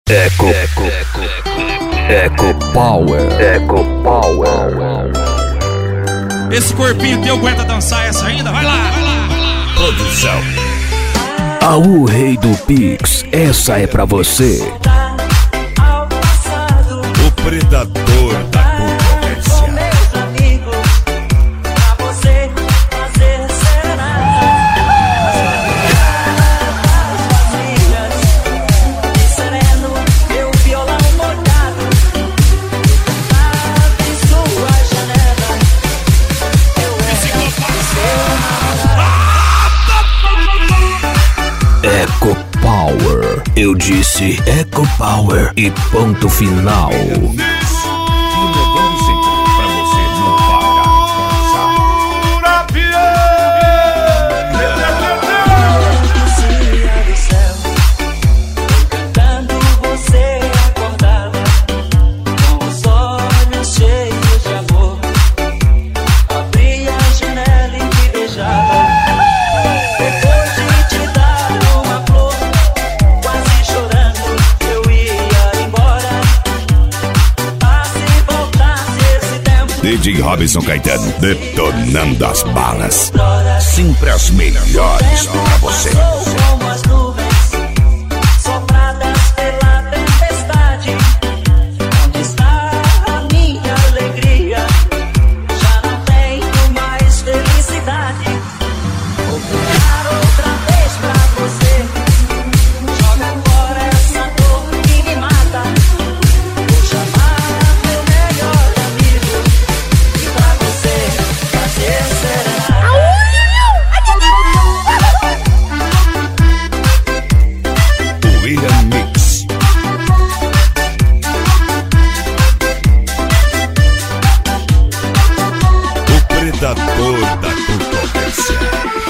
Eco Power. Esse corpinho teu aguenta dançar essa ainda? Vai lá. Produção. Aú, rei do Pix, essa é pra você. O predador da concorrência. Eco Power. Eu disse Eco Power e ponto final. Inovando sempre pra você não parar de Do céu, cantando você acordava, com os olhos cheios de amor, abria a janela e me beijava. Depois de te dar uma flor, quase chorando, eu ia embora. Se voltasse esse tempo, DJ Robinson Caetano, detonando as balas. Sempre as melhores pra você. como as nuvens sopradas pela tempestade. Onde está a minha alegria? Já não tenho mais felicidade. Vou cantar outra vez pra você. Joga fora essa dor que me mata. Vou chamar meu melhor amigo e pra você fazer serenata. William Mix. O predador da concorrência.